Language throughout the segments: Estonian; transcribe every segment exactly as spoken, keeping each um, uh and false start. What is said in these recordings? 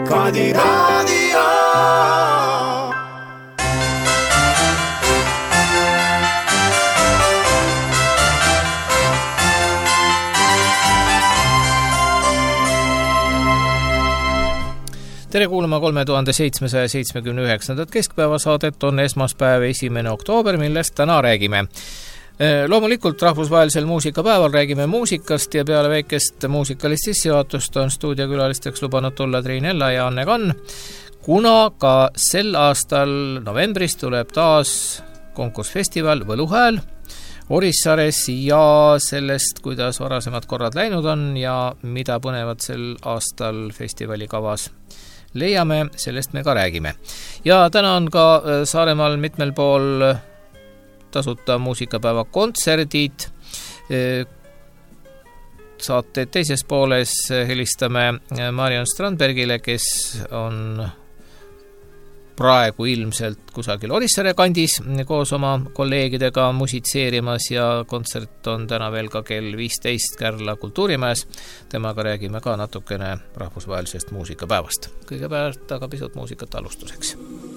Kadi raadio. Tere kuulama kolme tuhande seitsmesaja seitsmekümne üheksandat keskpäevasaadet, on esmaspäev esimene oktoober, millest täna räägime. Loomulikult rahvusvahelisel muusikapäeval räägime muusikast ja peale väikest muusikalist sissejuhatust on stuudiokülalisteks lubanud tulla Triin Ella ja Anne Kann, kuna ka sel aastal novembris tuleb taas konkursfestival Võluhääl Orissaares ja sellest, kuidas varasemad korrad läinud on ja mida põnevad sel aastal festivali kavas leiame, sellest me ka räägime. Ja täna on ka Saaremaal mitmel pool tasuta muusikapäeva kontserdid. Saate teises pooles helistame Marion Strandbergile, kes on praegu ilmselt kusagil Orissaare kandis koos oma kolleegidega musitseerimas ja kontsert on täna veel ka kell viisteist Kärla kultuurimäes. Temaga räägime ka natukene rahvusvahelisest muusikapäevast. Kõigepealt aga pisut muusikat alustuseks.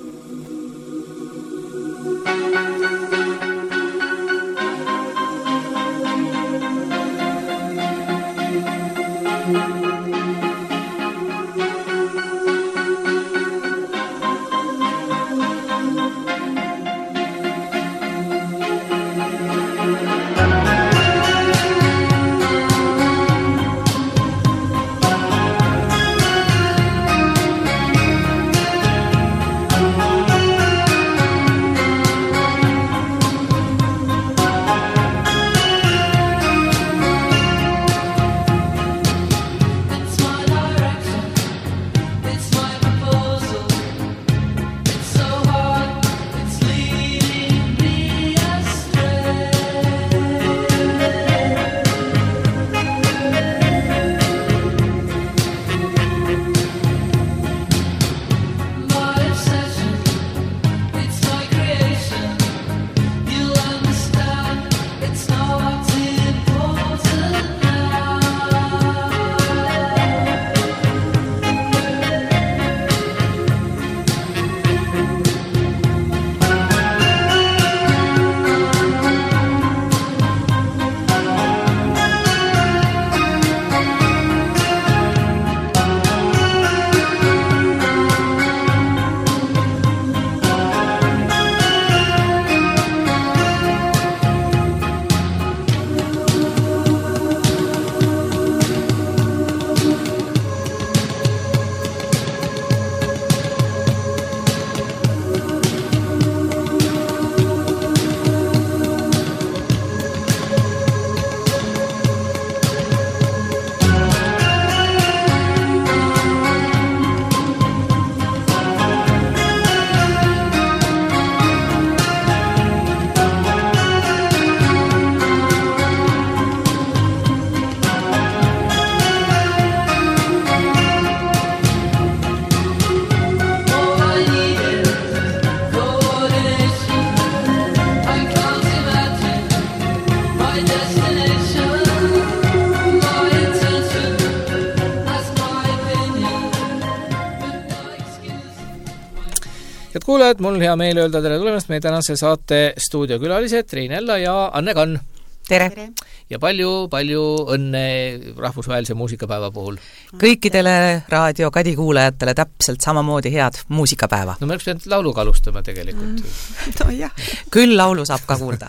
Kuulajad, mul hea meel öelda tere tulemast meie tänase saate stuudiokülalised Triin Ella ja Anne Kann. Tere! Ja palju, palju õnne rahvusvahelise muusikapäeva puhul. Kõikidele raadio Kadi kuulajatele täpselt samamoodi head muusikapäeva. No me oleks pidanud lauluga alustama tegelikult. Mm. No jah, küll laulu saab ka kuulda.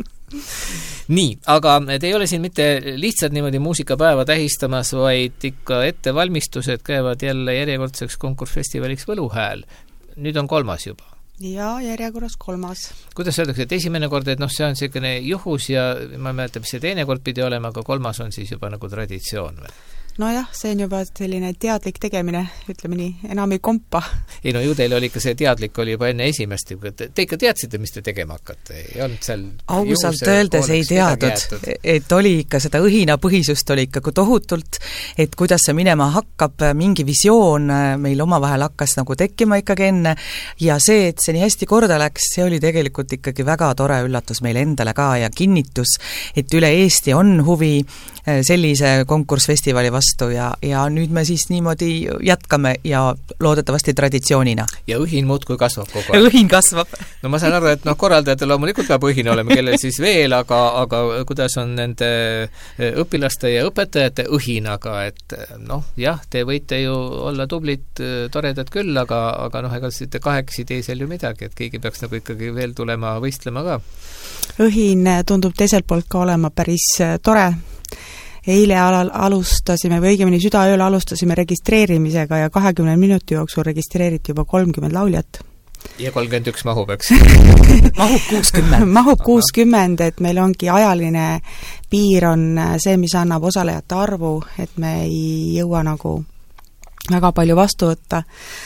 Nii, aga te ei ole siin mitte lihtsalt niimoodi muusikapäeva tähistamas, vaid ikka ettevalmistused käivad jälle järjekordseks konkursfestivaliks Võluhääl. Nüüd on kolmas juba. Ja, järjekorras kolmas. Kuidas öeldakse, et esimene kord, et noh, see on selline juhus ja ma mäletan, mis see teine kord pidi olema, aga kolmas on siis juba nagu traditsioon või? Nojah, see on juba selline teadlik tegemine, ütleme nii, enam ei kompa. Ei no ju teil oli ikka see teadlik oli juba enne esimest, te ikka teadsite, mis te tegema hakkate, ei olnud seal ausalt öeldes ei teadnud, et oli ikka seda õhina põhisust oli ikka tohutult, et kuidas see minema hakkab, mingi visioon meil omavahel hakkas nagu tekkima ikkagi enne ja see, et see nii hästi korda läks, see oli tegelikult ikkagi väga tore üllatus meile endale ka ja kinnitus, et üle Eesti on huvi sellise konkursfestivali vastu ja, ja nüüd me siis niimoodi jätkame ja loodetavasti traditsioonina. Ja õhin muudkui kasvab kogu aeg. Õhin kasvab. No ma saan aru, et noh, korraldajatel loomulikult peab õhin olema, kellel siis veel, aga, aga kuidas on nende õpilaste ja õpetajate õhinaga, et noh, jah, te võite ju olla tublid, toredad küll, aga, aga noh, ega siis kahekesi teisel ju midagi, et keegi peaks nagu ikkagi veel tulema võistlema ka. Õhin tundub teiselt poolt ka olema päris tore. Eile alal alustasime, või õigemini südaööl alustasime registreerimisega ja kahekümne minuti jooksul registreeriti juba kolmkümmend lauljat. Ja kolmkümmend üks mahub, eks? mahub kuuskümmend. mahub kuuskümmend, et meil ongi ajaline piir on see, mis annab osalejate arvu, et me ei jõua nagu väga palju vastu võtta.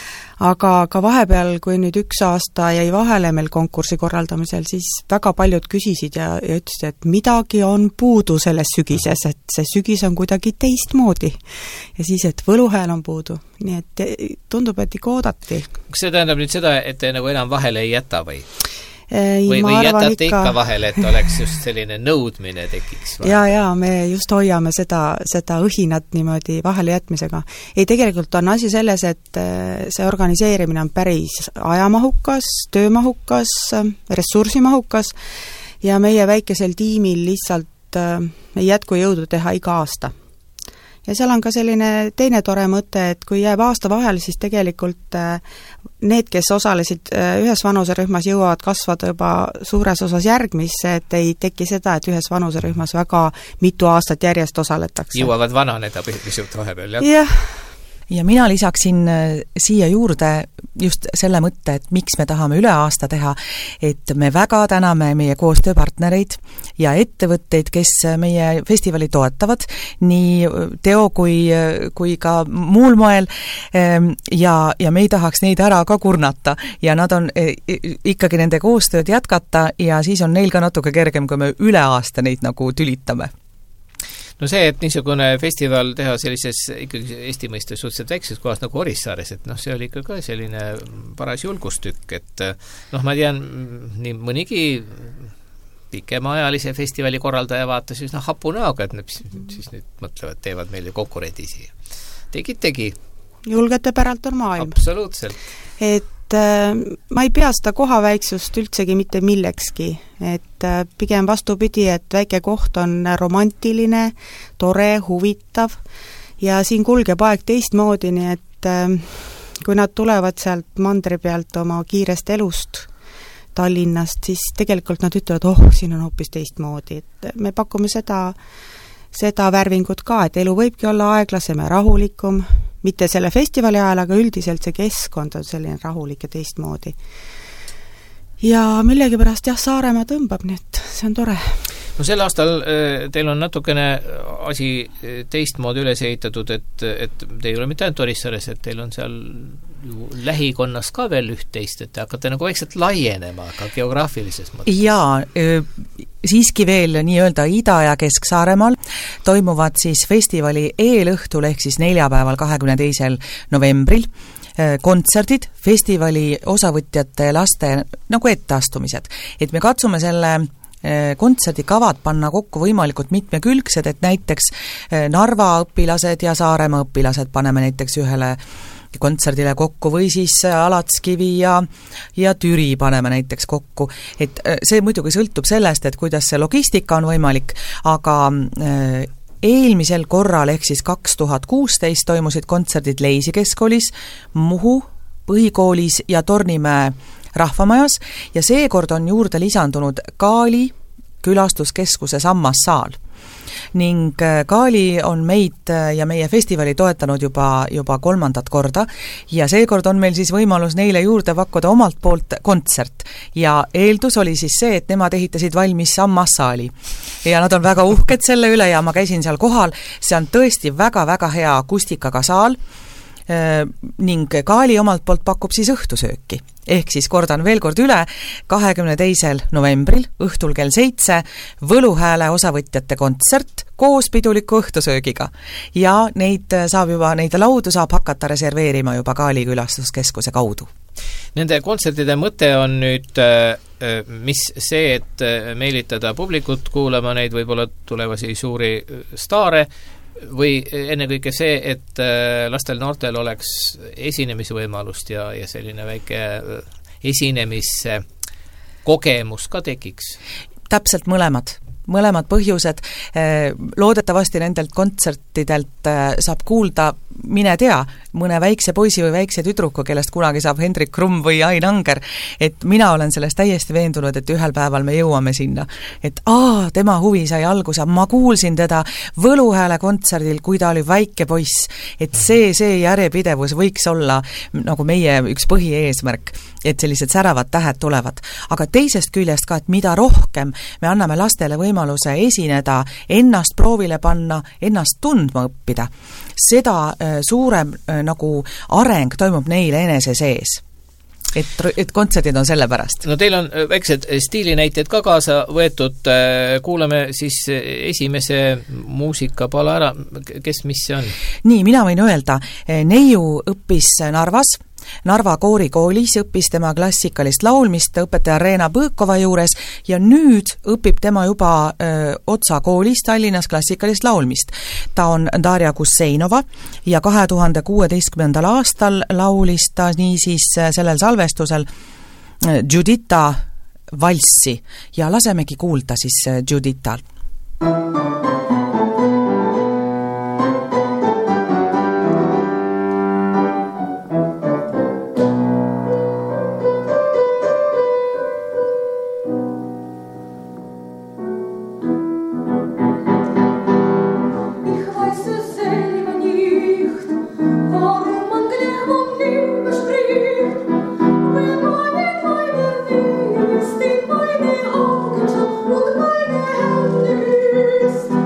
Aga ka vahepeal, kui nüüd üks aasta jäi vahele meil konkursi korraldamisel, siis väga paljud küsisid ja, ja ütlesid, et midagi on puudu selles sügises, et see sügis on kuidagi teistmoodi. Ja siis, et võluhääl on puudu. Nii et tundub, et ikka oodati. Kas see tähendab nüüd seda, et te nagu enam vahele ei jäta või? Ei, või, või jätate ikka... ikka vahele, et oleks just selline nõudmine tekiks? Vahel? Ja, ja, me just hoiame seda, seda õhinat niimoodi vahele jätmisega. Ei, tegelikult on asi selles, et see organiseerimine on päris ajamahukas, töömahukas, ressursimahukas ja meie väikesel tiimil lihtsalt ei jätku jõudu teha iga aasta. Ja seal on ka selline teine tore mõte, et kui jääb aasta vahel, siis tegelikult need, kes osalesid ühes vanuserühmas, jõuavad kasvada juba suures osas järgmisse, et ei teki seda, et ühes vanuserühmas väga mitu aastat järjest osaletakse. Jõuavad vananeda pisut vahepeal, jah? Jah. Ja mina lisaksin siia juurde just selle mõtte, et miks me tahame üle aasta teha, et me väga täname meie koostööpartnereid ja ettevõtteid, kes meie festivali toetavad, nii teo kui, kui ka muul moel ja, ja me ei tahaks neid ära ka kurnata ja nad on ikkagi nende koostööd jätkata ja siis on neil ka natuke kergem, kui me üle aasta neid nagu tülitame. No see, et niisugune festival teha sellises ikkagi Eesti mõistes suhteliselt väikses kohas nagu Orissaares, et noh, see oli ikka ka selline paras julgustükk, et noh, ma tean, nii mõnigi pikemaajalise festivali korraldaja vaatas üsna hapu näoga, et nad siis nüüd mõtlevad, teevad meile konkurendi siia. Tegid, tegi. Julgete päralt on maailm. Absoluutselt. Et ma ei pea seda kohaväiksust üldsegi mitte millekski, et pigem vastupidi, et väike koht on romantiline, tore, huvitav ja siin kulgeb aeg teistmoodi, nii et kui nad tulevad sealt mandri pealt oma kiirest elust Tallinnast, siis tegelikult nad ütlevad, oh, siin on hoopis teistmoodi, et me pakume seda seda värvingut ka, et elu võibki olla aeglasem ja rahulikum, mitte selle festivali ajal, aga üldiselt see keskkond on selline rahulik ja teistmoodi. Ja millegipärast jah, Saaremaa tõmbab, nii et see on tore. No sel aastal teil on natukene asi teistmoodi üles ehitatud, et, et te ei ole mitte ainult Orissaares, et teil on seal ju lähikonnas ka veel üht-teist, et te hakkate nagu vaikselt laienema ka geograafilises mõttes. Jaa, siiski veel nii-öelda Ida- ja Kesk-Saaremaal toimuvad siis festivali eelõhtul ehk siis neljapäeval kahekümne teisel novembril kontserdid, festivali osavõtjate laste nagu etteastumised. Et me katsume selle kontserdikavad panna kokku võimalikult mitmekülgsed, et näiteks Narva õpilased ja Saaremaa õpilased paneme näiteks ühele kontserdile kokku või siis Alatskivi ja, ja Türi paneme näiteks kokku. Et see muidugi sõltub sellest, et kuidas see logistika on võimalik, aga eelmisel korral ehk siis kaks tuhat kuusteist toimusid kontserdid Leisi keskkoolis, Muhu põhikoolis ja Tornimäe rahvamajas ja seekord on juurde lisandunud Kaali külastuskeskuse Sammassaal. Ning Kaali on meid ja meie festivali toetanud juba, juba kolmandat korda ja seekord on meil siis võimalus neile juurde pakkuda omalt poolt kontsert ja eeldus oli siis see, et nemad ehitasid valmis Sammassaali ja nad on väga uhked selle üle ja ma käisin seal kohal, see on tõesti väga-väga hea akustikaga saal ning Kaali omalt poolt pakub siis õhtusööki. Ehk siis kordan veel kord üle, kahekümne teisel novembril õhtul kell seitse Võluhääle osavõtjate kontsert koos piduliku õhtusöögiga. Ja neid saab juba, neid laudu saab hakata reserveerima juba Kaali külastuskeskuse kaudu. Nende kontsertide mõte on nüüd mis see, et meelitada publikut kuulama neid võib-olla tulevasi suuri staare või ennekõike see, et lastel-noortel oleks esinemisvõimalust ja, ja selline väike esinemise kogemus ka tekiks? Täpselt mõlemad. Mõlemad põhjused, loodetavasti nendelt kontsertidelt saab kuulda, mine tea, mõne väikse poisi või väikse tüdruku, kellest kunagi saab Hendrik Krumm või Ain Anger, et mina olen sellest täiesti veendunud, et ühel päeval me jõuame sinna. Et aa, tema huvi sai alguse, ma kuulsin teda Võluhääle kontserdil, kui ta oli väike poiss, et see, see järjepidevus võiks olla nagu meie üks põhieesmärk, et sellised säravad tähed tulevad. Aga teisest küljest ka, et mida rohkem me anname lastele võimaluse esineda, ennast proovile panna, ennast tundma õppida, seda suurem nagu areng toimub neile enese sees. Et, et kontserdid on selle pärast. No teil on väiksed stiilinäited ka kaasa võetud, kuulame siis esimese muusikapala ära, kes mis see on? Nii, mina võin öelda, Neiu õppis Narvas, Narva koorikoolis õppis tema klassikalist laulmist õpetaja Reena Põõkova juures ja nüüd õpib tema juba öö, Otsa koolis Tallinnas klassikalist laulmist. Ta on Darja Kusseinova ja kahe tuhande kuueteistkümnendal aastal laulis ta niisiis sellel salvestusel Judita valssi ja lasemegi kuulda siis Judital. Augen, und meine Hände küsst.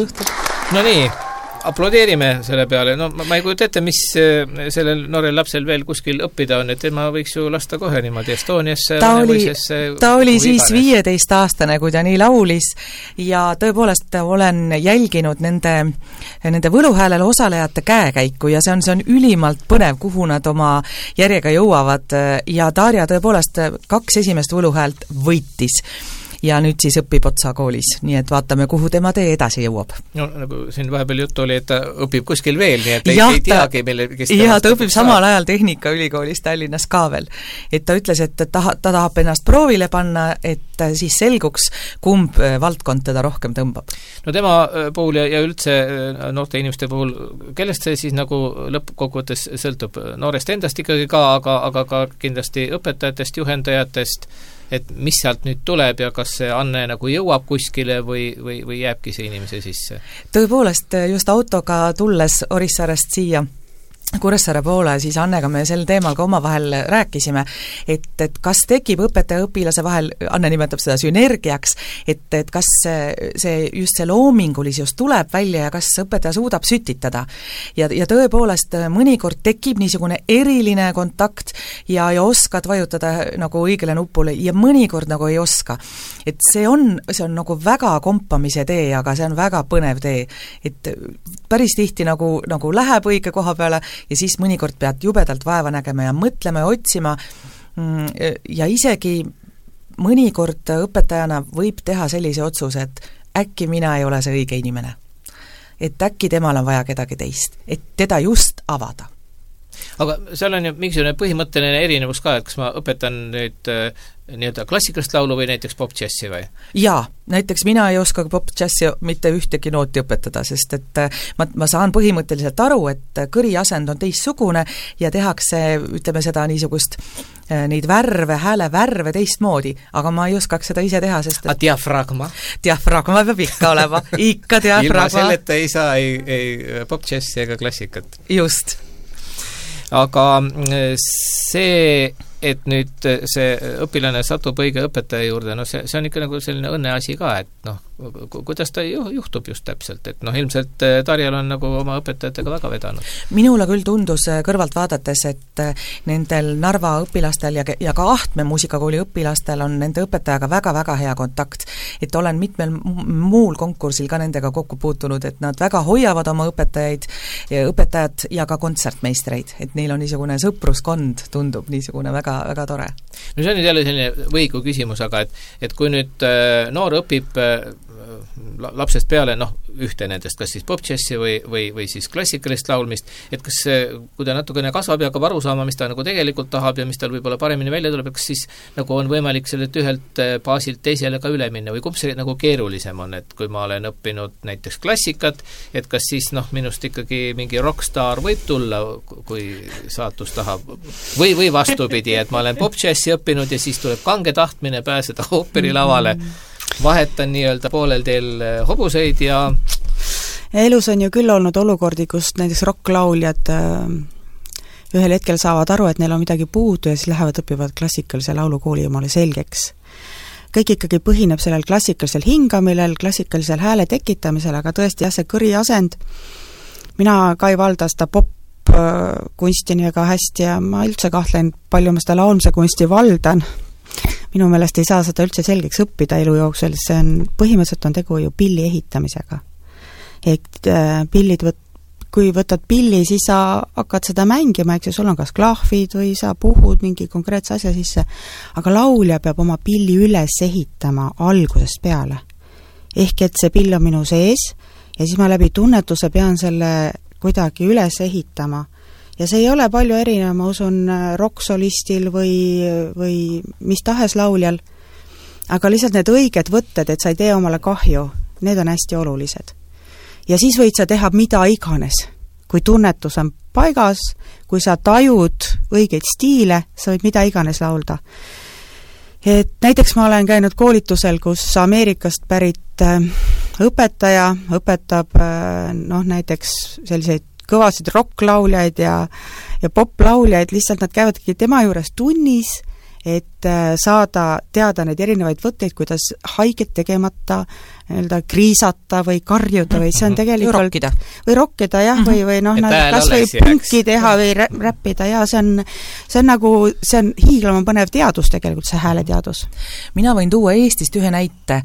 suhtub. No nii, aplodeerime selle peale, no ma ei kujuta ette, mis sellel noorel lapsel veel kuskil õppida on, et tema võiks ju lasta kohe niimoodi Estoniasse. Ta oli, ta oli siis viieteistaastane, kui ta nii laulis ja tõepoolest olen jälginud nende, nende võluhäälel osalejate käekäiku ja see on, see on ülimalt põnev, kuhu nad oma järjega jõuavad ja Darja tõepoolest kaks esimest võluhäält võitis. Ja nüüd siis õpib Otsa koolis, nii et vaatame, kuhu tema tee edasi jõuab. No nagu siin vahepeal juttu oli, et ta õpib kuskil veel, nii et ei, ei teagi, mille, kes ja ta õpib samal saab. Ajal Tehnikaülikoolis Tallinnas ka veel. Et ta ütles, et ta, ta tahab ennast proovile panna, et siis selguks, kumb valdkond teda rohkem tõmbab. No tema puhul ja, ja üldse noorte inimeste puhul, kellest see siis nagu lõppkokkuvõttes sõltub? Noorest endast ikkagi ka, aga, aga ka kindlasti õpetajatest, juhendajatest, et mis sealt nüüd tuleb ja kas see Anne nagu jõuab kuskile või, või, või jääbki see inimese sisse? Tõepoolest, just autoga tulles Orissaarest siia Kuressaare poole, siis Annega me sel teemal ka omavahel rääkisime, et, et kas tekib õpetaja ja õpilase vahel, Anne nimetab seda sünergiaks, et, et kas see, see just see loomingulisus tuleb välja ja kas õpetaja suudab sütitada. Ja, ja tõepoolest mõnikord tekib niisugune eriline kontakt ja, ja oskad vajutada nagu õigele nupule ja mõnikord nagu ei oska. Et see on, see on nagu väga kompamise tee, aga see on väga põnev tee. Et päris tihti nagu, nagu läheb õige koha peale ja siis mõnikord pead jubedalt vaeva nägema ja mõtlema ja otsima ja isegi mõnikord õpetajana võib teha sellise otsuse, et äkki mina ei ole see õige inimene. Et äkki temal on vaja kedagi teist, et teda just avada. Aga seal on ju mingisugune põhimõtteline erinevus ka, et kas ma õpetan nüüd äh, nii-öelda klassikalist laulu või näiteks pop-džässi või? Jaa, näiteks mina ei oska pop-džässi mitte ühtegi nooti õpetada, sest et ma, ma saan põhimõtteliselt aru, et kõri asend on teistsugune ja tehakse, ütleme seda niisugust neid värve, hääle värve teistmoodi, aga ma ei oskaks seda ise teha, sest et... A diafragma? Diafragma peab ikka olema, ikka diafragma. Ilma selleta ei saa ei, ei pop-džässi ega klassikat. Just. Aga see, et nüüd see õpilane satub õige õpetaja juurde, no see, see on ikka nagu selline õnneasi ka, et noh, kuidas ta juhtub just täpselt, et noh, ilmselt Darjal on nagu oma õpetajatega väga vedanud. Minule küll tundus kõrvalt vaadates, et nendel Narva õpilastel ja, ja ka Ahtme muusikakooli õpilastel on nende õpetajaga väga-väga hea kontakt, et olen mitmel muul konkursil ka nendega kokku puutunud, et nad väga hoiavad oma õpetajaid, õpetajad ja ka kontsertmeistreid, et neil on niisugune sõpruskond, tundub niisugune väga, väga tore. No see on nüüd jälle selline võigu küsimus, aga et, et kui nüüd noor õpib lapsest peale, noh, ühte nendest, kas siis pop-džässi või, või, või siis klassikalist laulmist, et kas kui ta natukene kasvab ja hakkab aru saama, mis ta nagu tegelikult tahab ja mis tal võib-olla paremini välja tuleb, kas siis nagu on võimalik sellelt ühelt baasilt teisele ka üle minna või kumb see nagu keerulisem on, et kui ma olen õppinud näiteks klassikat, et kas siis noh, minust ikkagi mingi rockstar võib tulla, kui saatus tahab, või, või vastupidi, et ma olen pop-džässi õppinud ja siis tuleb kange tahtmine pääseda ooperilavale, vahetan nii-öelda poolel teel hobuseid ja elus on ju küll olnud olukordi, kus näiteks rocklauljad ühel hetkel saavad aru, et neil on midagi puudu ja siis lähevad õpivad klassikalise laulukooli omale selgeks. Kõik ikkagi põhineb sellel klassikalisel hingamilel, klassikalisel hääle tekitamisel, aga tõesti jah, see kõri asend, mina ka ei valda seda pop-kunsti nii väga hästi ja ma üldse kahtlen, palju ma seda laulmise kunsti valdan. Minu meelest ei saa seda üldse selgeks õppida elu jooksul, see on, põhimõtteliselt on tegu ju pilli ehitamisega. Et pillid võt, kui võtad pilli, siis sa hakkad seda mängima, eks ju, sul on kas klahvid või sa puhud mingi konkreetse asja sisse, aga laulja peab oma pilli üles ehitama algusest peale. Ehk et see pill on minu sees ja siis ma läbi tunnetuse pean selle kuidagi üles ehitama. Ja see ei ole palju erinev, ma usun, rocksolistil või, või mis tahes lauljal, aga lihtsalt need õiged võtted, et sa ei tee omale kahju, need on hästi olulised. Ja siis võid sa teha mida iganes. Kui tunnetus on paigas, kui sa tajud õigeid stiile, sa võid mida iganes laulda. Et näiteks ma olen käinud koolitusel, kus Ameerikast pärit õpetaja õpetab noh, näiteks selliseid kõvasid rocklauljaid ja, ja poplauljaid, lihtsalt nad käivadki tema juures tunnis, et saada teada neid erinevaid võtteid, kuidas haiget tegemata nii-öelda kriisata või karjuda või see on tegelikult või rokkida, või rokkida jah, või, või noh, kas või punki teha või räppida ja see on, see on nagu, see on hiiglama põnev teadus tegelikult, see hääleteadus. Mina võin tuua Eestist ühe näite.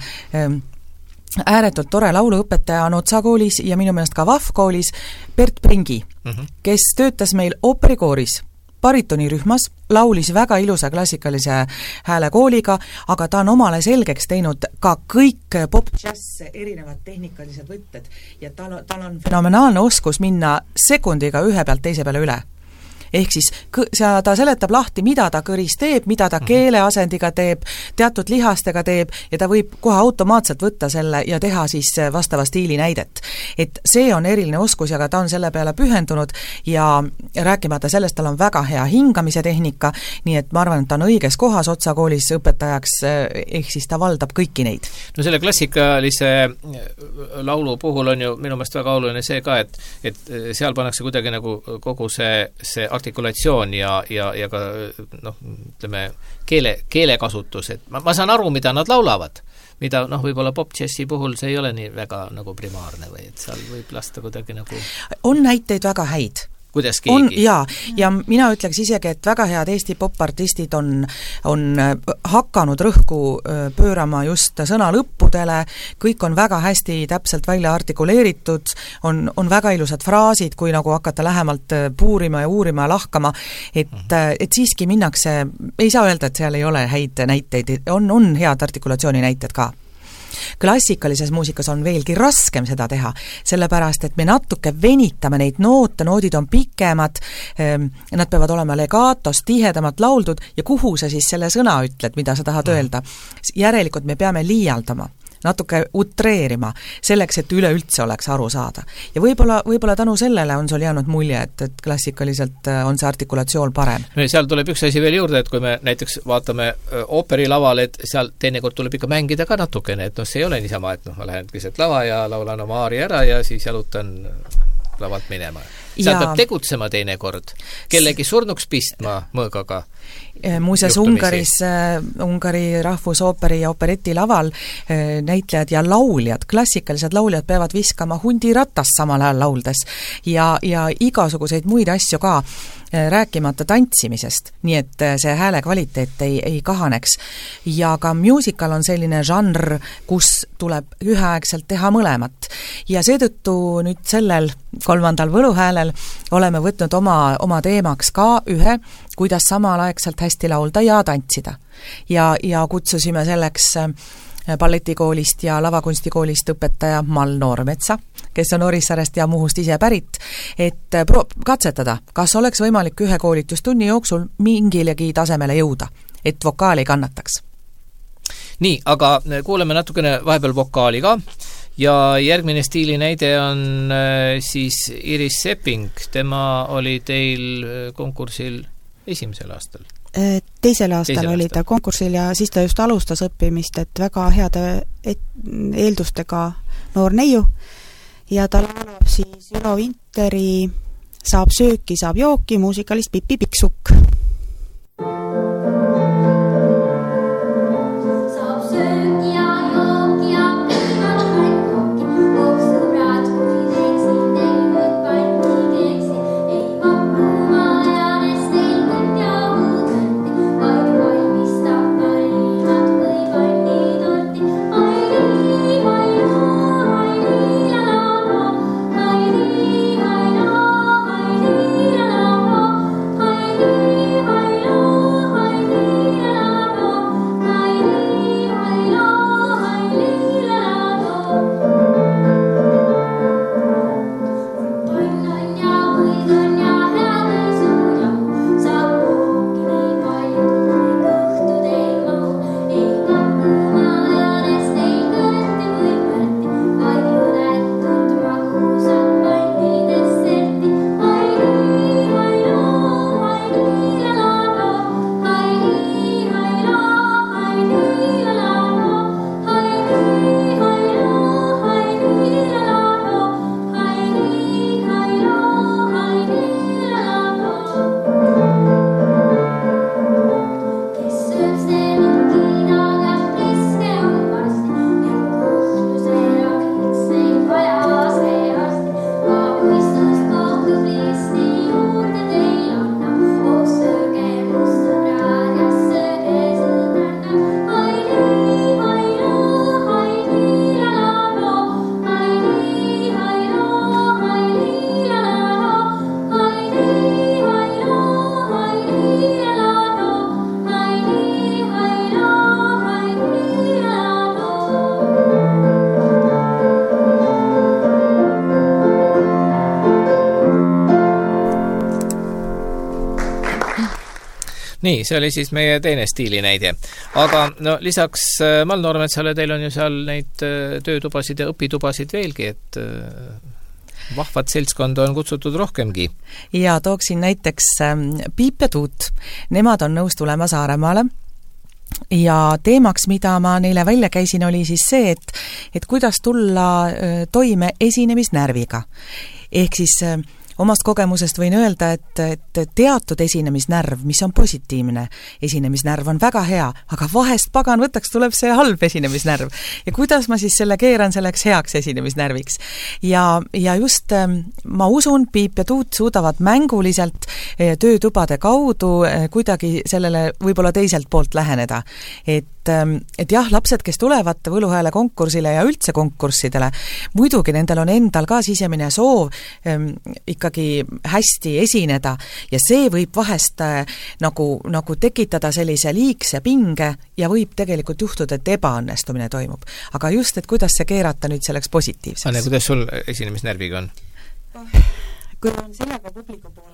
Ääretult tore lauluõpetaja on Otsa koolis ja minu meelest ka V A F koolis Bert Pringi, mm -hmm. kes töötas meil ooperikooris baritonirühmas, laulis väga ilusa klassikalise häälekooliga, aga ta on omale selgeks teinud ka kõik pop-jazz erinevad tehnikalised võtted ja tal, tal on fenomenaalne oskus minna sekundiga ühe pealt teise peale üle. Ehk siis ta seletab lahti, mida ta kõris teeb, mida ta keeleasendiga teeb, teatud lihastega teeb ja ta võib kohe automaatselt võtta selle ja teha siis vastava stiili näidet. Et see on eriline oskus ja ka ta on selle peale pühendunud ja rääkimata sellest, tal on väga hea hingamise tehnika, nii et ma arvan, et ta on õiges kohas Otsa koolis õpetajaks, ehk siis ta valdab kõiki neid. No selle klassikalise laulu puhul on ju minu meelest väga oluline see ka, et, et seal pannakse kuidagi nagu kogu see, see artikulatsioon ja, ja, ja ka noh, ütleme, keele, keelekasutus, et ma, ma saan aru, mida nad laulavad, mida noh, võib-olla pop-jazzi puhul see ei ole nii väga nagu primaarne või et seal võib lasta kuidagi nagu on näiteid väga häid. Kuidas keegi? On, jaa, ja mina ütleks isegi, et väga head Eesti popartistid on, on hakanud rõhku pöörama just sõna lõppudele, kõik on väga hästi täpselt välja artikuleeritud, on, on väga ilusad fraasid, kui nagu hakata lähemalt puurima ja uurima ja lahkama, et, et siiski minnakse, ei saa öelda, et seal ei ole häid näiteid, on, on head artikulatsiooni näited ka. Klassikalises muusikas on veelgi raskem seda teha, sellepärast, et me natuke venitame neid noote, noodid on pikemad, nad peavad olema legaatos, tihedamalt lauldud ja kuhu sa siis selle sõna ütled, mida sa tahad öelda. Järelikult me peame liialdama, natuke utreerima, selleks, et üleüldse oleks aru saada. Ja võib-olla, võib-olla tänu sellele on sul jäänud mulje, et, et klassikaliselt on see artikulatsioon parem. No, seal tuleb üks asi veel juurde, et kui me näiteks vaatame ooperilaval, et seal teinekord tuleb ikka mängida ka natukene, et noh, see ei ole niisama, et noh, ma lähen keset lava ja laulan oma aari ära ja siis jalutan lavalt minema. Seal peab tegutsema teinekord, kellegi surnuks pistma mõõgaga. Muuseas Ungaris, Ungari rahvusooperi ja opereti laval näitlejad ja lauljad, klassikalised lauljad peavad viskama hundiratast samal ajal lauldes ja, ja igasuguseid muid asju ka, rääkimata tantsimisest, nii et see hääle kvaliteet ei, ei kahaneks. Ja ka musical on selline žanr, kus tuleb üheaegselt teha mõlemat. Ja seetõttu nüüd sellel kolmandal võluhäälel oleme võtnud oma, oma teemaks ka ühe, kuidas samalaegselt hästi laulda ja tantsida. Ja, ja kutsusime selleks balletikoolist ja lavakunstikoolist õpetaja Mall Noormetsa, kes on Orissaarest ja Muhust ise pärit, et pro- katsetada, kas oleks võimalik ühe koolitustunni jooksul mingilegi tasemele jõuda, et vokaali kannataks. Nii, aga kuuleme natukene vahepeal vokaali ka ja järgmine stiili näide on siis Iris Sepping, tema oli teil konkursil esimesel aastal? Teisel aastal Teisel oli ta konkursil ja siis ta just alustas õppimist, et väga heade eeldustega noor neiu ja ta laulab siis Ülo Vinteri Saab sööki, saab jooki muusikalist Pipi Pikksukk. Thank you. nii, see oli siis meie teine stiilinäide. Aga no lisaks Mall-Noormetsale teil on ju seal neid töötubasid ja õpitubasid veelgi, et vahvat seltskonda on kutsutud rohkemgi. Ja tooksin näiteks Piip ja Tuut. Nemad on nõus tulema Saaremaale. Ja teemaks, mida ma neile välja käisin, oli siis see, et, et kuidas tulla toime esinemisnärviga. Ehk siis omast kogemusest võin öelda, et, et teatud esinemisnärv, mis on positiivne, esinemisnärv on väga hea, aga vahest pagan võtaks, tuleb see halb esinemisnärv. Ja kuidas ma siis selle keeran selleks heaks esinemisnärviks? Ja, ja just ma usun, Piip ja Tuut suudavad mänguliselt töötubade kaudu kuidagi sellele võib-olla teiselt poolt läheneda. Et et jah, lapsed, kes tulevad Võluhääle konkursile ja üldse konkurssidele, muidugi nendel on endal ka sisemine soov ähm, ikkagi hästi esineda ja see võib vahest äh, nagu, nagu tekitada sellise liigse pinge ja võib tegelikult juhtuda, et ebaõnnestumine toimub. Aga just, et kuidas see keerata nüüd selleks positiivseks. Anne, kuidas sul esinemisnärviga on? Kui on sellega publiku poole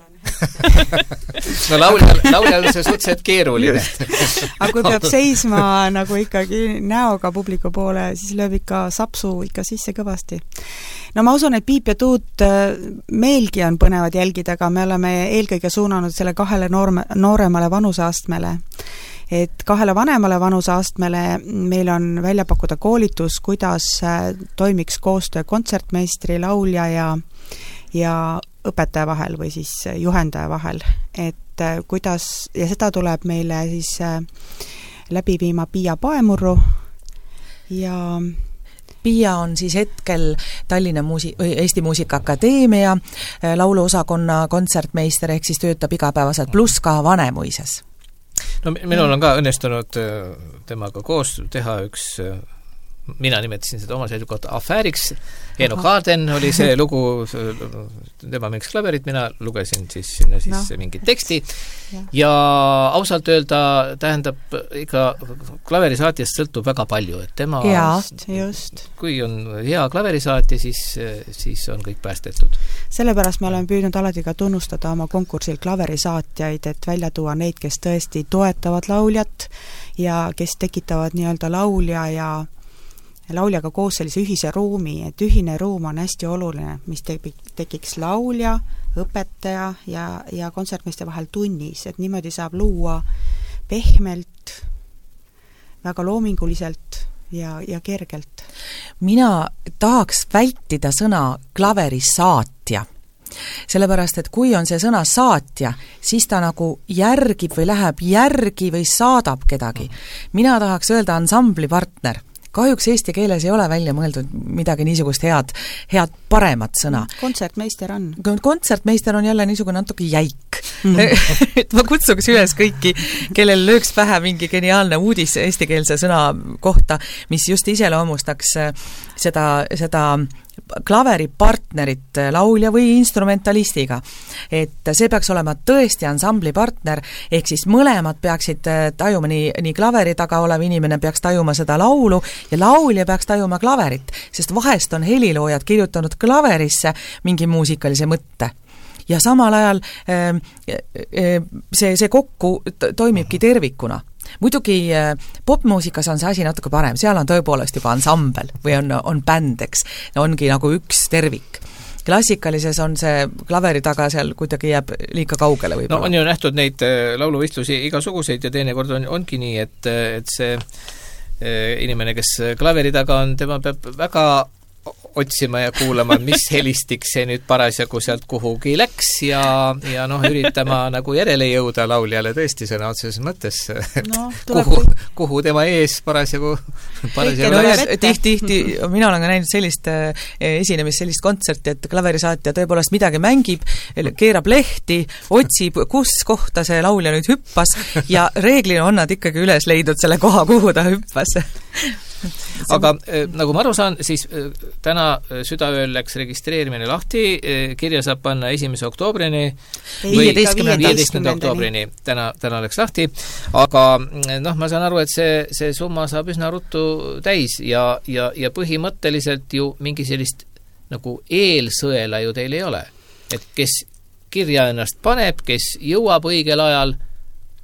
no lauljal, lauljal on see suhteliselt keeruline. Aga kui peab seisma nagu ikkagi näoga publiku poole, siis lööb ikka sapsu ikka sisse kõvasti. No ma usun, et Piip ja Tuut meelgi on põnevad jälgida, aga me oleme eelkõige suunanud selle kahele noorme, nooremale vanuseastmele. Et kahele vanemale vanuseastmele meil on välja pakkuda koolitus, kuidas toimiks koostöö kontsertmeistri, laulja ja ja õpetaja vahel või siis juhendaja vahel, et kuidas, ja seda tuleb meile siis läbi viima Piia Paemurru ja Piia on siis hetkel Tallinna muusi- või Eesti Muusikaakadeemia lauluosakonna kontsertmeister, ehk siis töötab igapäevaselt pluss ka Vanemuises. No minul on ka õnnestunud temaga koos teha üks, mina nimetasin seda oma seisukohta afääriks. Heino Kaaden oli see lugu, tema mängiks klaverit, mina lugesin siis sinna siis no. mingit teksti ja. ja ausalt öelda tähendab ikka klaverisaatjast sõltub väga palju, et tema ja, just. kui on hea klaverisaatja, siis, siis on kõik päästetud. Sellepärast me oleme püüdnud alati ka tunnustada oma konkursil klaverisaatjaid, et välja tuua neid, kes tõesti toetavad lauljat ja kes tekitavad nii-öelda laulja ja lauljaga koos sellise ühise ruumi, et ühine ruum on hästi oluline, mis tekiks laulja, õpetaja ja, ja kontsertmeiste vahel tunnis, et niimoodi saab luua pehmelt, väga loominguliselt ja, ja kergelt. Mina tahaks vältida sõna klaverisaatja. Sellepärast, et kui on see sõna saatja, siis ta nagu järgib või läheb järgi või saadab kedagi. Mina tahaks öelda ansamblipartner. Kahjuks eesti keeles ei ole välja mõeldud midagi niisugust head, head paremat sõna. Kontsertmeister on. Kontsertmeister on jälle niisugune natuke jäik. Mm. et ma kutsuks üles kõiki, kellel lööks pähe mingi geniaalne uudis eestikeelse sõna kohta, mis just iseloomustaks seda, seda klaveripartnerit laulja või instrumentalistiga. Et see peaks olema tõesti ansamblipartner, ehk siis mõlemad peaksid tajuma, nii, nii klaveri taga olev inimene peaks tajuma seda laulu ja laulja peaks tajuma klaverit, sest vahest on heliloojad kirjutanud klaverisse mingi muusikalise mõtte. Ja samal ajal see, see kokku toimibki tervikuna. Muidugi popmuusikas on see asi natuke parem, seal on tõepoolest juba ansambel või on, on bänd, eks, ongi nagu üks tervik. Klassikalises on see klaveri taga seal kuidagi jääb liiga kaugele võib-olla. No on ju nähtud neid lauluvõistlusi igasuguseid ja teinekord on, ongi nii, et, et see inimene, kes klaveri taga on, tema peab väga otsima ja kuulama, mis helistiks see nüüd parasjagu sealt kuhugi läks ja, ja noh, üritama nagu järele jõuda lauljale tõesti sõna otseses mõttes, no, kuhu, kuhu tema ees parasjagu, parasjagu no, tihti, tihti, mina olen ka näinud sellist esinemist, sellist kontserti, et klaverisaatja tõepoolest midagi mängib, keerab lehti, otsib, kus kohta see laulja nüüd hüppas ja reeglina on nad ikkagi üles leidnud selle koha, kuhu ta hüppas. Aga nagu ma aru saan, siis täna südaööl läks registreerimine lahti, kirja saab panna esimese oktoobrini või viieteistkümnenda oktoobrini, täna, täna läks lahti, aga noh, ma saan aru, et see, see summa saab üsna ruttu täis ja, ja, ja põhimõtteliselt ju mingi sellist nagu eelsõela ju teil ei ole, et kes kirja ennast paneb, kes jõuab õigel ajal,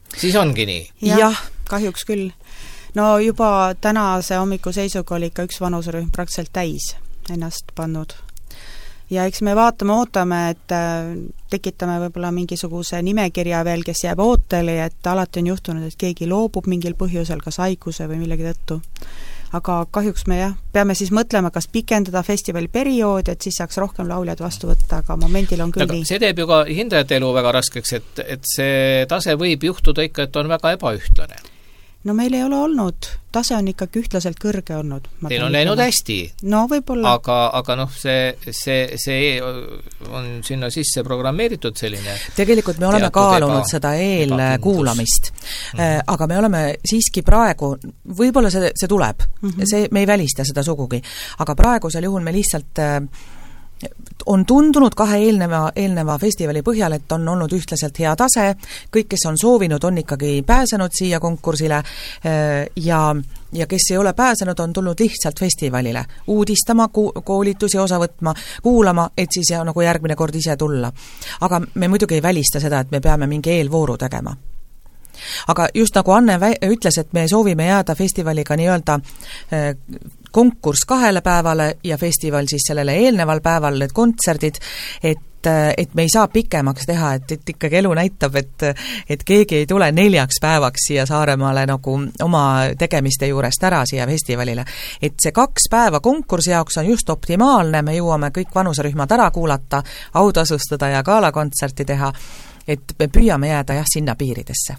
Siis ongi nii? jah ja,, kahjuks küll. No juba tänase hommiku seisuga oli ikka üks vanuserühm praktiliselt täis ennast pannud. Ja eks me vaatame, ootame, et tekitame võib-olla mingisuguse nimekirja veel, kes jääb ooteli, et alati on juhtunud, et keegi loobub mingil põhjusel, kas haiguse või millegi tõttu. Aga kahjuks me jah, peame siis mõtlema, kas pikendada festivali perioodi, et siis saaks rohkem lauljad vastu võtta, aga momendil on küll aga nii. See teeb ju ka hindajate elu väga raskeks, et, et see tase võib juhtuda ikka, et on väga ebaühtlane. No meil ei ole olnud, tase on ikkagi ühtlaselt kõrge olnud. Teil on läinud hästi. No võib-olla. Aga, aga noh, see, see, see on sinna sisse programmeeritud selline. Tegelikult me oleme kaalunud eba, seda eelkuulamist. Mm-hmm. Aga me oleme siiski praegu, võib-olla see, see tuleb, mm-hmm. see, me ei välista seda sugugi, aga praegusel juhul me lihtsalt on tundunud kahe eelneva, eelneva festivali põhjal, et on olnud ühtlaselt hea tase, kõik, kes on soovinud, on ikkagi pääsenud siia konkursile ja, ja kes ei ole pääsenud, on tulnud lihtsalt festivalile uudistama, koolitusi osa võtma, kuulama, et siis ja, nagu järgmine kord ise tulla. Aga me muidugi ei välista seda, et me peame mingi eelvooru tegema. Aga just nagu Anne ütles, et me soovime jääda festivaliga nii-öelda konkurss kahele päevale ja festival siis sellele eelneval päeval, need kontserdid, et, et me ei saa pikemaks teha, et, et ikkagi elu näitab, et, et keegi ei tule neljaks päevaks siia Saaremaale nagu oma tegemiste juurest ära siia festivalile. Et see kaks päeva konkursi jaoks on just optimaalne, me jõuame kõik vanuserühmad ära kuulata, autasustada ja gaalakontserti teha, et me püüame jääda jah sinna piiridesse.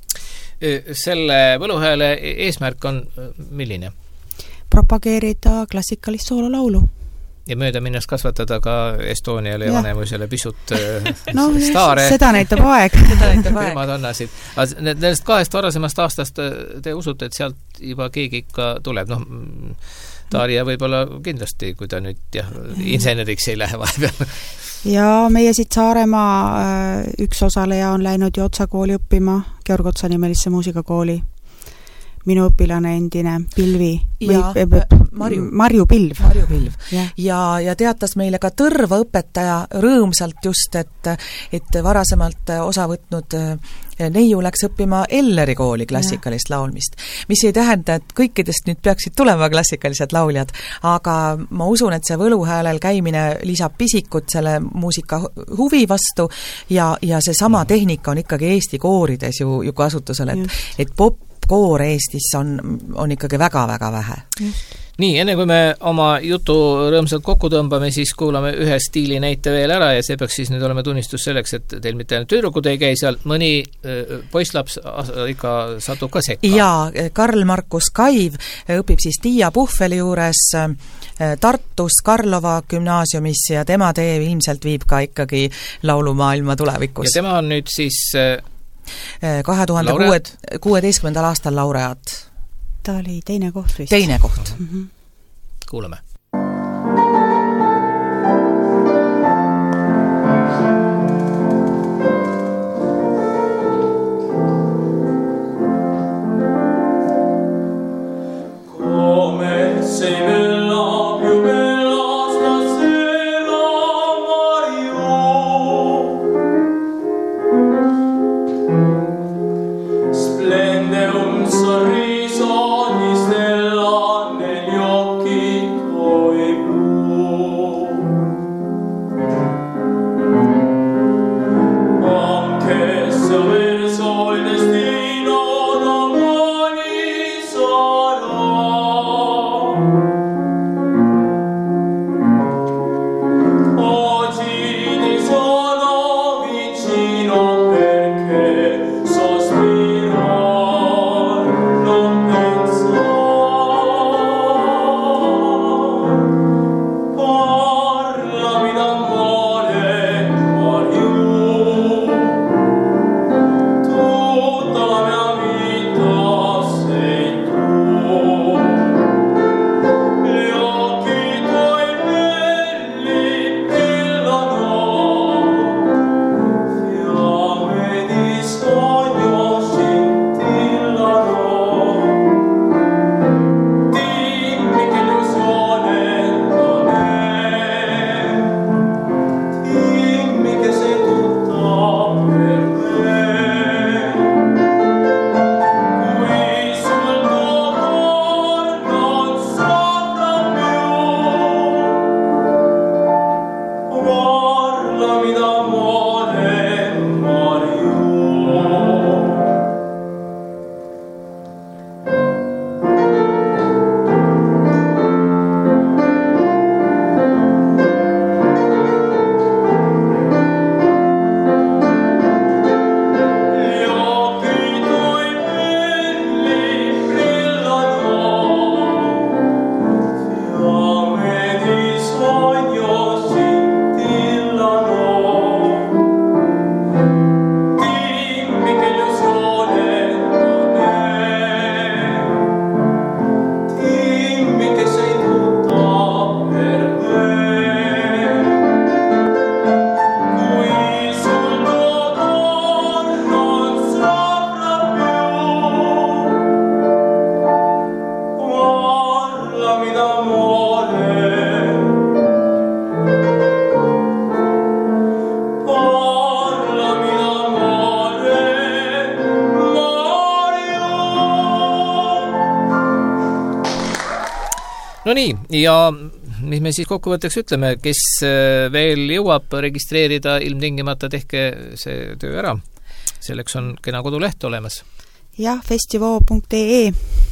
Selle Võluhääle eesmärk on milline? Propageerida klassikalist soololaulu. Ja mööda minnes kasvatada ka Estoniale ja, ja vanemusele pisut no, staare. Seda näitab aeg. Seda näitab aeg. Annasid. Aga nendest kahest varasemast aastast te usute, et sealt juba keegi ikka tuleb. Noh, Darja võib-olla kindlasti, kui ta nüüd jah, inseneriks ei lähe vahepeal. Ja meie siit Saaremaa üks osaleja on läinud ju Otsa kooli õppima, Georg Otsa nimelisse muusikakooli. Minu õpilane endine Pilvi ja, või Marju. Marju Pilv. Marju Pilv. Ja. Ja, ja teatas meile ka Tõrva õpetaja rõõmsalt just, et, et varasemalt osa võtnud neiu läks õppima Elleri kooli klassikalist ja. Laulmist, mis ei tähenda, et kõikidest nüüd peaksid tulema klassikalised lauljad, aga ma usun, et see Võluhäälel käimine lisab pisikut selle muusika huvi vastu ja, ja see sama tehnika on ikkagi Eesti koorides ju, ju kasutusel, et, et pop koor Eestis on, on ikkagi väga-väga vähe. Just. Nii, enne kui me oma jutu rõõmsalt kokku tõmbame, siis kuulame ühe stiili näite veel ära ja see peaks siis nüüd olema tunnistus selleks, et teil mitte ainult tüdrukud ei käi seal, mõni poisslaps ikka satub ka sekka. Jaa, Karl-Markus Kaiv õpib siis Tiia Puhveli juures Tartus Karlova gümnaasiumis ja tema tee ilmselt viib ka ikkagi laulumaailma tulevikus. Ja tema on nüüd siis kahe tuhande kuueteistkümnendal aastal laureaat. Ta oli teine koht vist. Teine koht. Mm-hmm. Kuulame. Sorriso di stella negli occhi tuoi. No nii, ja mis me siis kokkuvõtteks ütleme, kes veel jõuab registreerida, ilmtingimata tehke see töö ära. Selleks on kena koduleht olemas. jah, festivoo punkt ee.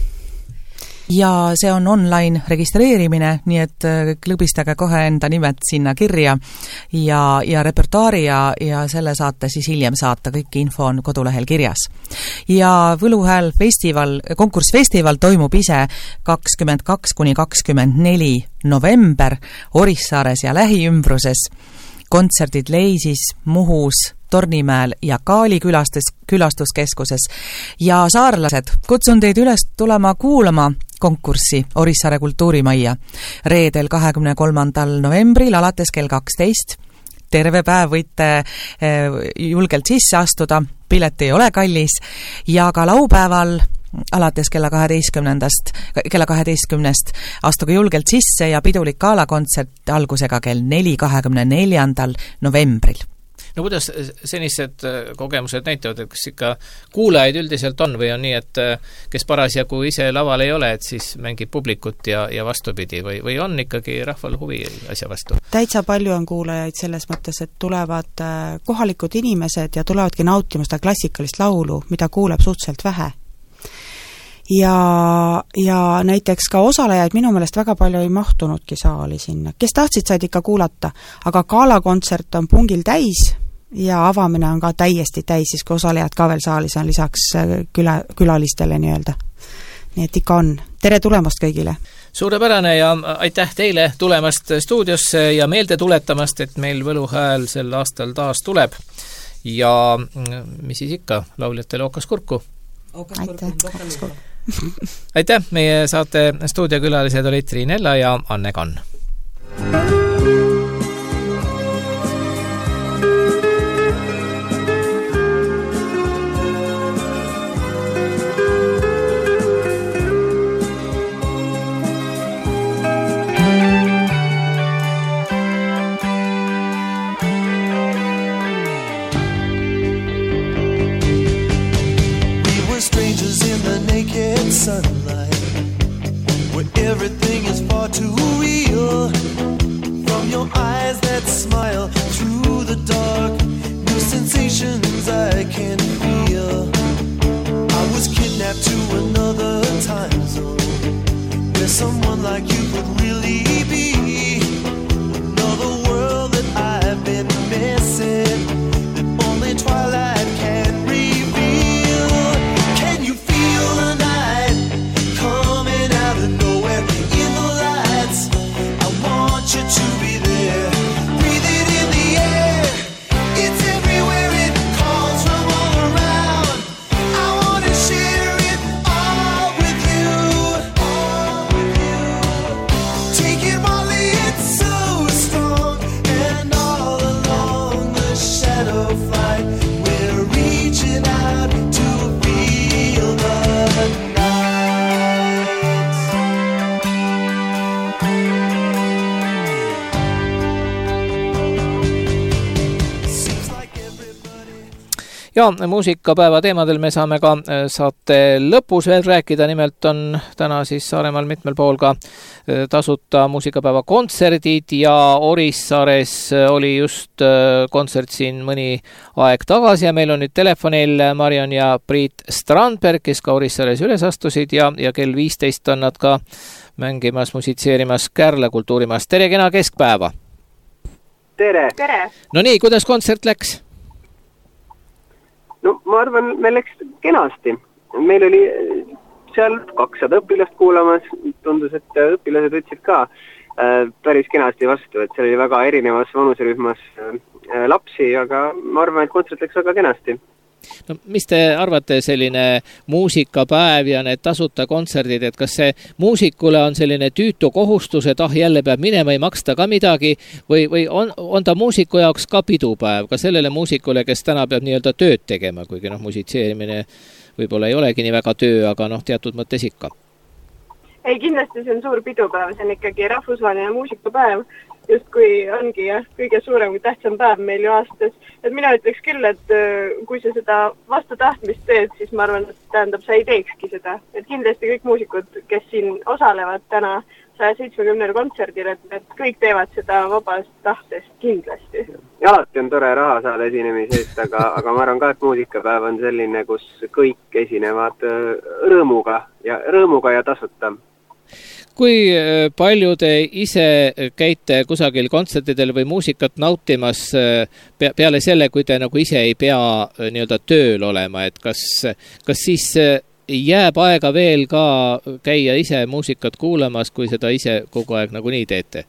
Ja see on online registreerimine, nii et klõbistage kohe enda nimed sinna kirja ja, ja repertuaari ja, ja selle saate siis hiljem saata, kõik info on kodulehel kirjas. Ja Võluhääl festival, konkursfestival toimub ise kakskümmend kaks kuni kakskümmend neli november Orissaares ja lähiümbruses. Kontserdid Leisis, Muhus, Tornimäel ja Kaali külastus, külastuskeskuses. Ja saarlased, kutsun teid üles tulema kuulama konkurssi Orissaare kultuurimajja. Reedel kahekümne kolmandal novembril alates kell kaksteist. Terve päev võite julgelt sisse astuda, pilet ei ole kallis ja ka laupäeval alates kella kaheteistkümnendast, kella kaheteistkümnest astuge julgelt sisse ja pidulik gaalakontsert algusega kell neli kahekümne neljandal novembril. No kuidas senised kogemused näitavad, et kas ikka kuulajaid üldiselt on või on nii, et kes parasjagu ise laval ei ole, et siis mängib publikut ja, ja vastupidi või, või on ikkagi rahval huvi asja vastu? Täitsa palju on kuulajaid selles mõttes, et tulevad kohalikud inimesed ja tulevadki nautima seda klassikalist laulu, mida kuuleb suhteliselt vähe. Ja, ja näiteks ka osalejaid minu meelest väga palju ei mahtunudki saali sinna. Kes tahtsid, said ikka kuulata, aga gaalakontsert on pungil täis ja avamine on ka täiesti täis, siis kui osalejad ka veel saalis on lisaks küla, külalistele nii-öelda. Nii et ikka on. Tere tulemast kõigile! Suurepärane ja aitäh teile tulemast stuudiosse ja meelde tuletamast, et meil Võluhääl sel aastal taas tuleb. Ja mis siis ikka, lauljatele ookas kurku! Aitäh, ookas kurku! Aitäh, meie saate stuudiokülalised olid Triinella ja Anne Kann. Sunlight, where everything is far too real. From your eyes that smile through the dark, new sensations I can feel. I was kidnapped to another time zone, where someone like you could really be. Another world that I've been missing, that only twilight can reveal. Can you feel the night you to be there, breathe it in the air, it's everywhere, it calls from all around. I want to share it all with you, all with you. Take it Molly, it's so strong, and all along the shadow flight, we're reaching out to feel the night. Ja muusikapäeva teemadel me saame ka saate lõpus veel rääkida, nimelt on täna siis Saaremaal mitmel pool ka tasuta muusikapäeva kontserdid ja Orissaares oli just kontsert siin mõni aeg tagasi ja meil on nüüd telefonil Marion ja Priit Strandberg, kes ka Orissaares üles astusid ja, ja kell viisteist on nad ka mängimas, musitseerimas Kärla kultuurimaast. Tere, kena keskpäeva! Tere! Tere! No nii, kuidas kontsert läks? No ma arvan, me läks kenasti. Meil oli seal kakssada õpilast kuulamas, tundus, et õpilased võtsid ka äh, päris kenasti vastu, et seal oli väga erinevas vanuserühmas äh, lapsi, aga ma arvan, et kontsert läks väga kenasti. No, mis te arvate selline muusikapäev ja need tasuta kontserdid, et kas see muusikule on selline tüütu kohustus, et ah, jälle peab minema, ei maksta ka midagi või, või on, on ta muusiku jaoks ka pidupäev, ka sellele muusikule, kes täna peab nii-öelda tööd tegema, kuigi noh, musitseerimine võib-olla ei olegi nii väga töö, aga noh, teatud mõttes ikka. Ei, kindlasti see on suur pidupäev, see on ikkagi rahvusvaheline muusikapäev, just kui ongi jah, kõige suurem kui tähtsam päev meil ju aastas. Et mina ütleks küll, et kui sa seda vastu tahtmist teed, siis ma arvan, et tähendab, sa ei teekski seda. Et kindlasti kõik muusikud, kes siin osalevad täna, saja seitsmekümnel kontserdil, et, et kõik teevad seda vabast tahtest kindlasti. Ja alati on tore raha saada esinemisest, aga, aga ma arvan ka, et muusikapäev on selline, kus kõik esinevad rõõmuga ja, rõõmuga ja tasuta. Kui palju te ise käite kusagil kontsertidel või muusikat nautimas peale selle, kui te nagu ise ei pea nii-öelda tööl olema, et kas, kas siis jääb aega veel ka käia ise muusikat kuulamas, kui seda ise kogu aeg nagu nii teete?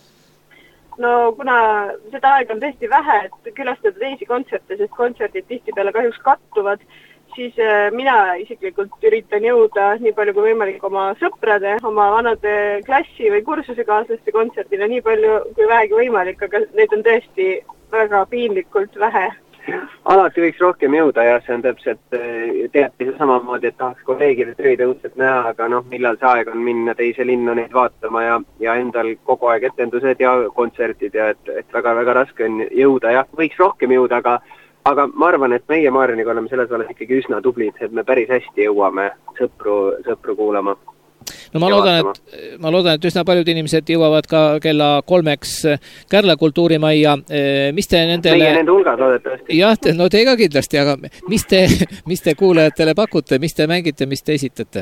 No kuna seda aega on tõesti vähe, et külastada teisi kontserte, sest kontserdid tihtipeale kahjuks kattuvad, siis mina isiklikult üritan jõuda nii palju kui võimalik oma sõprade, oma vanade klassi või kursusekaaslaste kontserdile nii palju kui vähegi võimalik, aga neid on tõesti väga piinlikult vähe. Alati võiks rohkem jõuda ja see on täpselt teati samamoodi, et tahaks kolleegide tööd õudselt näha, aga noh, millal see aeg on minna teise linna neid vaatama ja, ja endal kogu aeg etendused ja kontserdid ja et, et väga-väga raske on jõuda ja võiks rohkem jõuda, aga Aga ma arvan, et meie Maarjaniga oleme selles vallas ikkagi üsna tublid, et me päris hästi jõuame sõpru, sõpru kuulama. No ma loodan, et, ma loodan, et üsna paljud inimesed jõuavad ka kella kolmeks Kärla kultuurimajja. Mis te nendele... Meie nende hulgas loodetavasti. Jah, no te ka kindlasti, aga mis te, mis te kuulajatele pakute, mis te mängite, mis te esitate?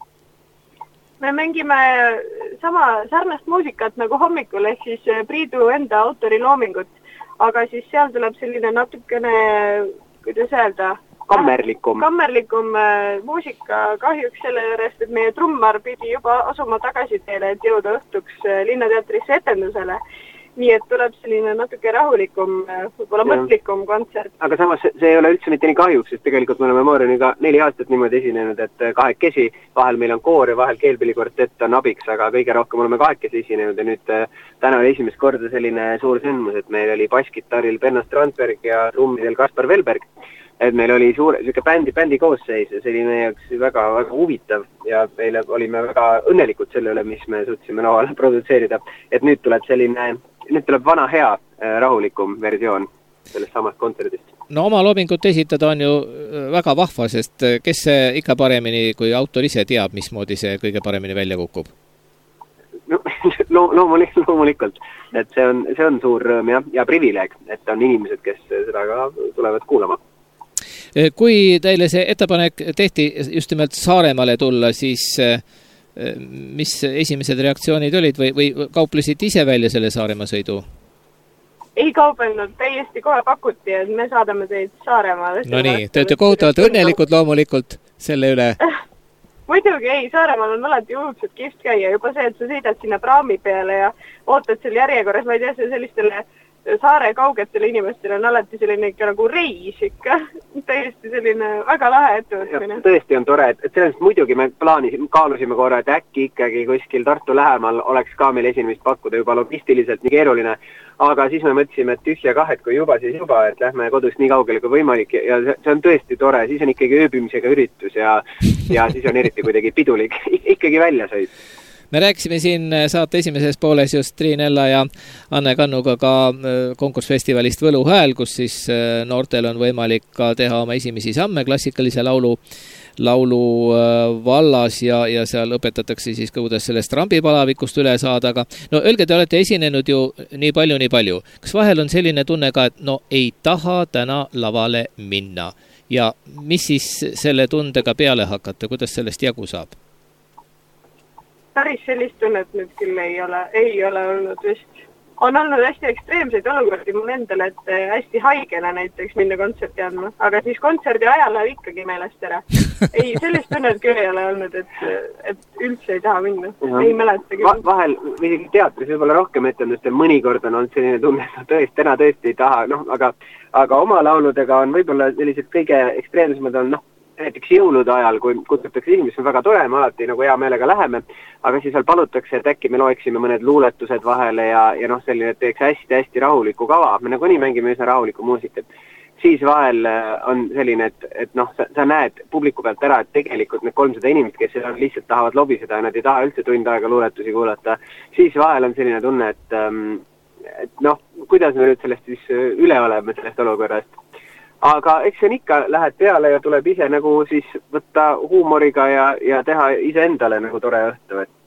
Me mängime sama sarnast muusikat nagu hommikul, ehk siis Priidu enda autori loomingut. Aga siis seal tuleb selline natukene, kuidas öelda, kammerlikum, kammerlikum muusika kahjuks selle juures, et meie trummar pidi juba asuma tagasi teele, et jõuda õhtuks Linnateatrisse etendusele. Nii et tuleb selline natuke rahulikum, võib-olla mõtlikum kontsert. Aga samas see ei ole üldse mitte nii kahjuks, sest tegelikult me oleme Maarjaniga neli aastat niimoodi esinenud, et kahekesi, vahel meil on koor ja vahel keelpillikortett on abiks, aga kõige rohkem oleme kahekesi esinenud ja nüüd täna oli esimest korda selline suur sündmus, et meil oli basskitarril Benno Strandberg ja trummidel Kaspar Velberg. Et meil oli suur, selline bändi, bändi koosseis ja see oli meie jaoks väga, väga huvitav ja meile olime väga õnnelikud selle üle, mis me suutsime lavale produtseerida. Et nüüd tuleb selline, nüüd tuleb vana hea rahulikum versioon sellest samast kontserdist. No oma loomingut esitada on ju väga vahva, sest kes see ikka paremini, kui autor ise teab, mismoodi see kõige paremini välja kukub? No, loomulikult, loomulikult, et see on, see on suur rõõm ja, ja privileeg, et on inimesed, kes seda ka tulevad kuulama. Kui teile see ettepanek tehti just nimelt Saaremaale tulla, siis mis esimesed reaktsioonid olid või, või kauplesid ise välja selle Saaremaa sõidu? Ei kaubelnud, täiesti kohe pakuti, et me saadame teid Saaremaale. No nii, te olete kohutavalt õnnelikud loomulikult selle üle. Muidugi ei, Saaremaal on alati õudselt kihvt käia, juba see, et sa sõidad sinna praami peale ja ootad seal järjekorras, ma ei tea, see sellistele saare kaugetele inimestele on alati selline ikka nagu reis ikka, täiesti selline väga lahe ettevõtmine. Tõesti on tore, et sellest muidugi me plaanisime, kaalusime korra, et äkki ikkagi kuskil Tartu lähemal oleks ka meil esinemist pakkuda juba logistiliselt nii keeruline, aga siis me mõtlesime, et tühja kahet, kui juba siis juba, et lähme kodust nii kaugele kui võimalik ja see on tõesti tore, siis on ikkagi ööbimisega üritus ja, ja siis on eriti kuidagi pidulik, ikkagi välja sõid. Me rääkisime siin saate esimeses pooles just Triin Ella ja Anne Kannuga ka konkursfestivalist Võlu hääl, kus siis noortel on võimalik ka teha oma esimesi samme klassikalise laulu, laulu vallas ja, ja seal õpetatakse siis ka, kuidas sellest rambipalavikust üle saada, aga no öelge, te olete esinenud ju nii palju, nii palju. Kas vahel on selline tunne ka, et no ei taha täna lavale minna ja mis siis selle tundega peale hakata, kuidas sellest jagu saab? Päris sellist tunnet nüüd küll ei ole, ei ole olnud vist. On olnud hästi ekstreemseid olukordi mul endale, et hästi haigena näiteks minna kontserti andma, aga siis kontserdi ajal läheb ikkagi meelest ära. Ei, sellist tunnet küll ei ole olnud, et, et üldse ei taha minna. Ja. Ei mäleta küll. Va vahel, isegi teatris võib-olla rohkem etendust ja mõnikord on olnud selline tunne, et tõesti, täna tõesti ei taha, noh, aga, aga oma lauludega on võib-olla sellised kõige ekstreemsemad on, noh, näiteks jõulude ajal, kui kutsutakse inimesi, on väga tore, me alati nagu hea meelega läheme, aga siis veel palutakse, et äkki me loeksime mõned luuletused vahele ja, ja noh, selline teeks hästi-hästi rahuliku kava, me nagu nii mängime üsna rahuliku muusikat. Siis vahel on selline, et, et noh, sa, sa näed publiku pealt ära, et tegelikult need kolmsada inimest, kes lihtsalt tahavad lobiseda ja nad ei taha üldse tund aega luuletusi kuulata, siis vahel on selline tunne, et, et noh, kuidas me nüüd sellest siis üle oleme sellest olukorrast. Aga eks see on ikka, lähed peale ja tuleb ise nagu siis võtta huumoriga ja, ja teha ise endale nagu tore õhtu, et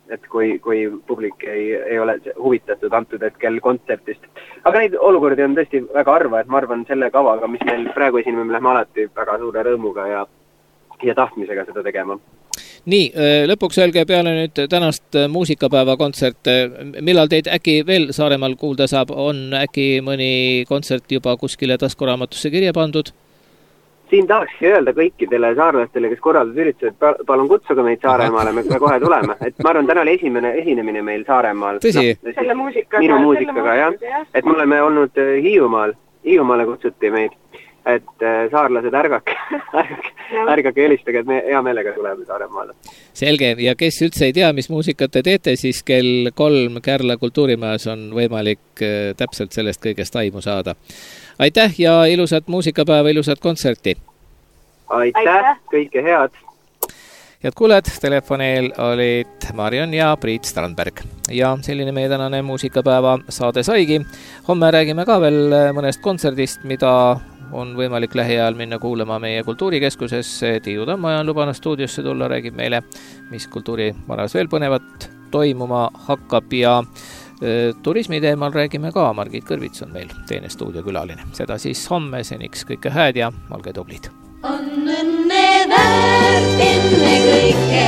et kui, kui publik ei, ei ole huvitatud antud hetkel kontsertist. Aga neid olukordi on tõesti väga harva, et ma arvan selle kavaga, mis meil praegu esineme, me lähme alati väga suure rõõmuga ja, ja tahtmisega seda tegema. Nii, lõpuks öelge peale nüüd tänast muusikapäeva kontsert, millal teid äkki veel Saaremaal kuulda saab, on äkki mõni kontsert juba kuskile taskuraamatusse kirja pandud? Siin tahakski öelda kõikidele saarlastele, kes korraldusüritused, palun kutsuge meid Saaremaale, me kohe tuleme. Et ma arvan, täna oli esimene esinemine meil Saaremaal. Tõsi? No, selle muusikaga. Minu muusikaga, jah. Et me oleme olnud Hiiumaal, Hiiumaale kutsuti meid, et saarlased ärgake, ärgake, ärgake helistage, et me hea meelega tuleme Saaremaale. Selge, ja kes üldse ei tea, mis muusikat te teete, siis kell kolm Kärla kultuurimajas on võimalik täpselt sellest kõigest aimu saada. Aitäh ja ilusat muusikapäeva, ilusat kontserti! Aitäh, Aitäh. Kõike head! Head kuuled, telefoneel olid Marion ja Priit Strandberg. Ja selline meie tänane muusikapäeva saade saigi. Homme räägime ka veel mõnest kontserdist, mida on võimalik lähiajal minna kuulama meie kultuurikeskuses. Tiiu Tammaja on lubanud stuudiosse tulla, räägib meile, mis kultuurivaras veel põnevat toimuma hakkab ja turismi teemal räägime ka. Margit Kõrvits on meil teine stuudiokülaline. Seda siis homme, seniks kõike hääd ja olge tublid. On õnne väärt enne kõike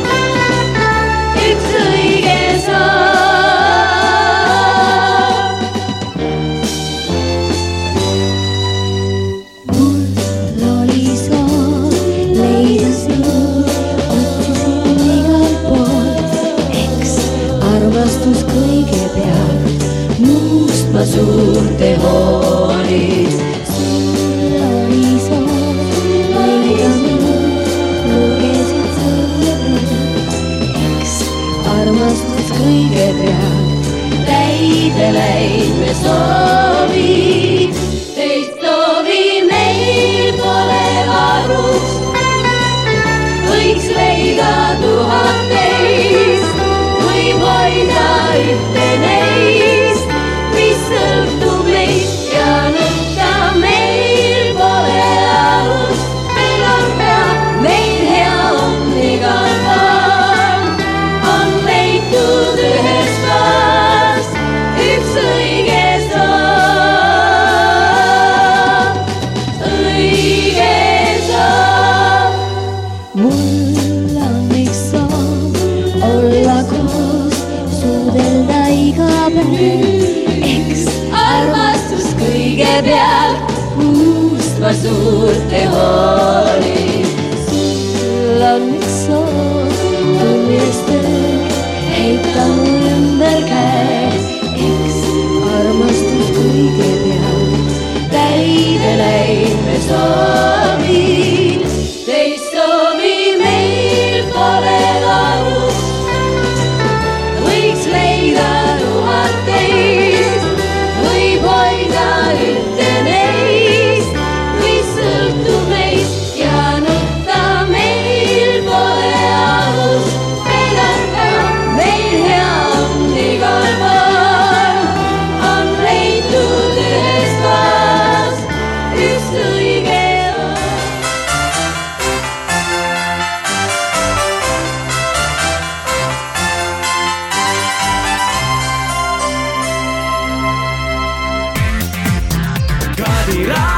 üks õige saab. Mul oli soov leida sind, otsisin igal pool, eks armastus kõigepealt, muust ma suurte hoolid. Sul oli soov leida mind, lugesid sõnne, eks armastus kõigepealt, täide läid me soovid. Teist soovi meil pole varust, võiks leida tuhat teist, võib hoida ühte neist, mis sõltub meist ja nõtta meil pole alust. Meil on hea, meil hea on igal pool, on leitud ühes toas üks õige soov, õige soov. Mul on üks soov olla koos, suudelda iga päev, eks armastus kõigepealt, muust ma suurte hoolid. Sul on üks soov tunnistöö, heita mu ümber käes, eks armastus kõigepealt, täide läid me soovid. Teist soovi meil pole varust, võiks leida tuhat teist, võib hoida ühte neist, mis sõltub meist ja nõtta meil pole alust. Meil on hea, meil hea on igal pool, on leitud ühes toas üks õige soov. Kadira